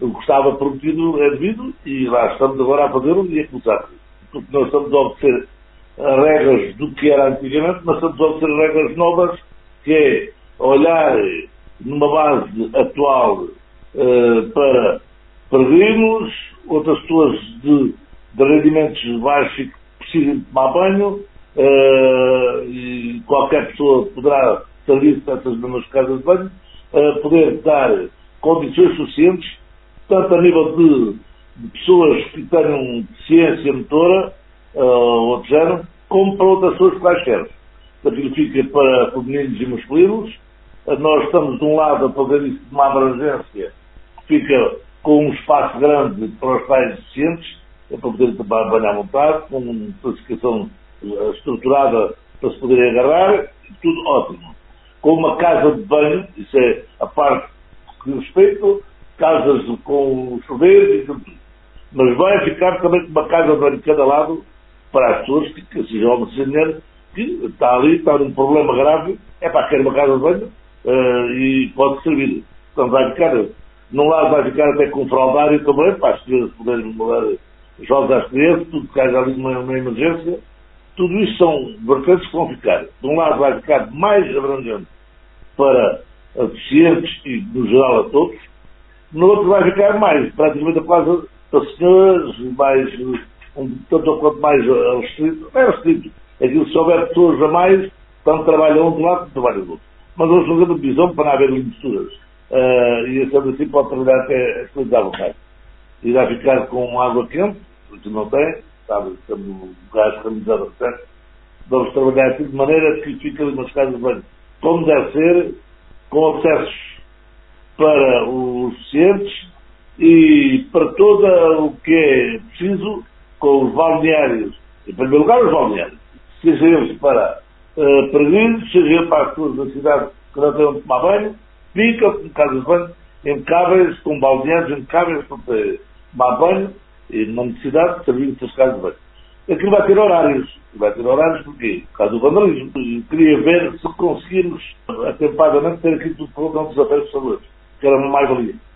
o que estava prometido é devido e lá estamos agora a fazer e a começar. Porque nós estamos a obedecer as regras do que era antigamente, mas estamos a obedecer regras novas, que é olhar numa base atual para peregrinos, outras pessoas de rendimentos baixos e que precisem de tomar banho, e qualquer pessoa poderá servir dessas mesmas casas de banho, poder dar condições suficientes, tanto a nível de pessoas que tenham deficiência motora, ou outro género, como para outras pessoas quaisquer. Aquilo fica para femininos e masculinos. Nós estamos de um lado a fazer isso de uma abrangência que fica com um espaço grande para os tais deficientes, para poder banhar à vontade, com uma classificação estruturada para se poderem agarrar, tudo ótimo. Com uma casa de banho, isso é a parte que respeito, casas com chuveiros e tudo. Mas vai ficar também com uma casa de banho de cada lado para as pessoas que sejam homens e mulheres, que está ali, está num problema grave, é para querer uma casa de banho e pode servir. Então vai ficar, num lado vai ficar até com fraldário também, para as crianças poderem mudar jogos às crianças, tudo que haja ali uma emergência. Tudo isso são vertentes que vão ficar. De um lado vai ficar mais abrangente para deficientes e, no geral, a todos. No outro vai ficar mais, praticamente a casa para senhores, mais, tanto ou quanto mais restrito. Não é restrito. É que se houver pessoas a mais, tanto trabalham um de um lado, como trabalham do outro. Mas vamos fazer uma divisão para não haver misturas. E sendo assim pode trabalhar até a qualidade à vontade. Irá ficar com água quente, porque não tem, sabe, estamos no gás realizado, certo? Vamos trabalhar aqui de maneira que fique ali nas casas de banho como deve ser, com acessos para os deficientes e para todo o que é preciso, com os balneários, em primeiro lugar os balneários, seja eles para peregrinos, seja eles para as pessoas da cidade que não têm onde tomar banho, fica com casas de banho impecáveis, com balneários impecáveis para tomar banho e não necessidade de servir essas casas de banho. Aquilo vai ter horários. Vai ter horários porquê? Por causa do vandalismo. E queria ver se conseguimos atempadamente ter aqui tudo pronto, não desaparecer os que era uma mais-valia.